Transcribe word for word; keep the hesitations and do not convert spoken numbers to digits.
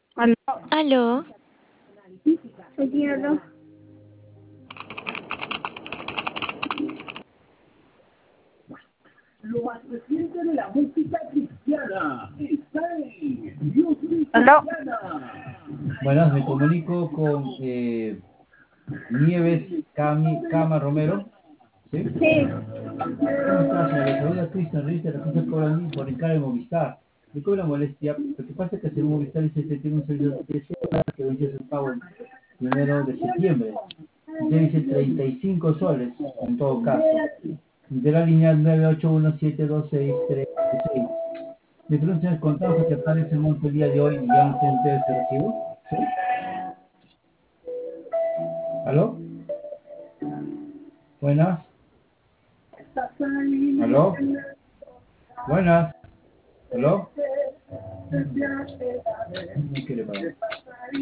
¿Aló? Aló, ¿Con quién hablo? Lo más reciente de la música cristiana está en Dios ¿Aló? Cristiana. Bueno, me comunico con eh, Nieves Cami, Cama Romero. ¿Sí? Sí. ¿Cómo estás, señora? Le saluda Cristian Reyes de la Cruz del Cobrani por encargo de Movistar. Me cobra molestia. Lo que pasa es que según Movistar dice que tiene un servicio de diez horas que vence su pago el primero de septiembre. Usted dice treinta y cinco soles en todo caso. De la línea nueve ocho uno siete dos seis tres seis. Me pregunto, señor, contamos a aceptar ese monto el día de hoy y ya no tienen ustedes ese recibo. ¿Sí? ¿Aló? Buenas. ¿Aló? Buenas. ¿Aló?